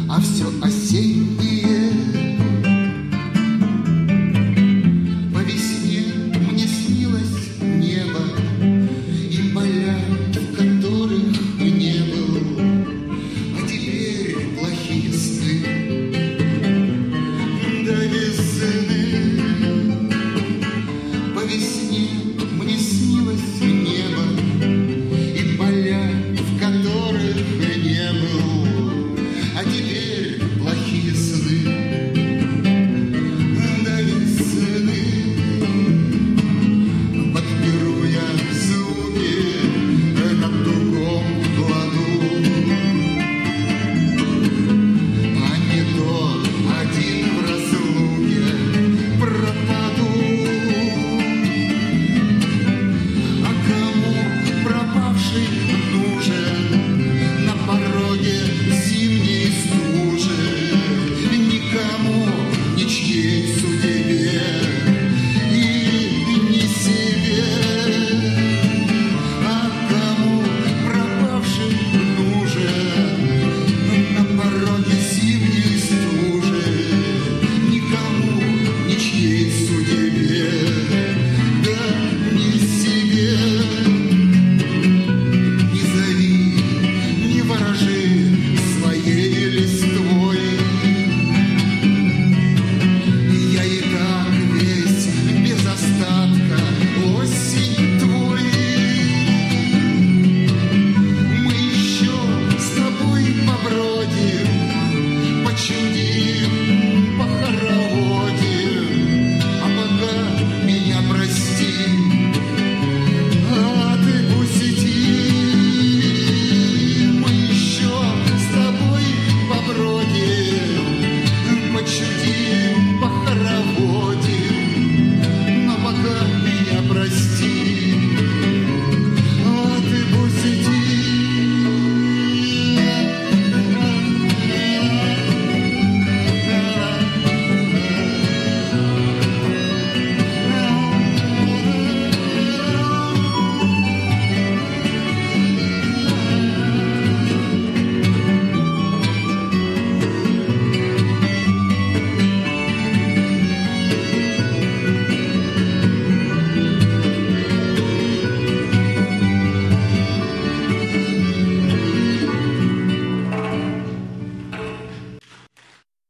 а все осеннее. По весне мне снилось небо и поля, в которых не был, а теперь плохие сны до весны. По весне мне снилось небо и поля, в которых не был, а теперь плохие сны до весны. Подберу я звуки на другом ладу, а не то один в разлуке пропаду. А кому пропавший нужен на пороге зимней стужи? Никому, ничьей судьбе и не себе. А кому пропавший нужен на пороге зимней стужи? Никому, ничьей судьбе, да не себе. Не зови, не ворожи своей листвой. Я и так весь без остатка осень твой. Мы еще с тобой побродим по чудесам